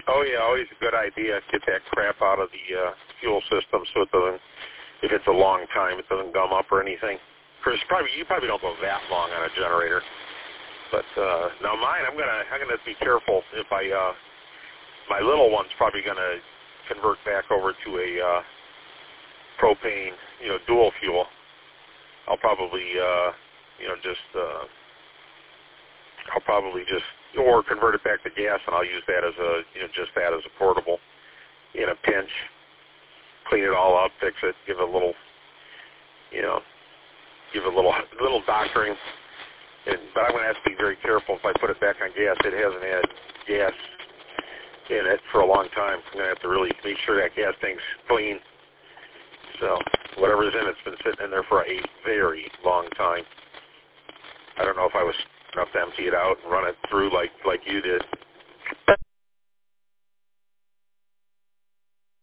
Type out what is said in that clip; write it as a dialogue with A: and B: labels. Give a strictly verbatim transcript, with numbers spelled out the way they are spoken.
A: Oh yeah, always a good idea. Get that crap out of the uh, fuel system so it doesn't, if it's a long time, it doesn't gum up or anything. Chris, probably you probably don't go that long on a generator, but uh, now mine, I'm gonna I'm gonna be careful if I uh, my little one's probably gonna convert back over to a uh, propane, you know, dual fuel. I'll probably uh, you know just uh, I'll probably just or convert it back to gas, and I'll use that as a you know just that as a portable in a pinch. Clean it all up, fix it, give it a little, you know, give it a little little doctoring. And, but I'm going to have to be very careful if I put it back on gas. It hasn't had gas in it for a long time. I'm going to have to really make sure that gas tank's clean. So whatever's in it's been sitting in there for a very long time. I don't know if I was enough to empty it out and run it through like like you did.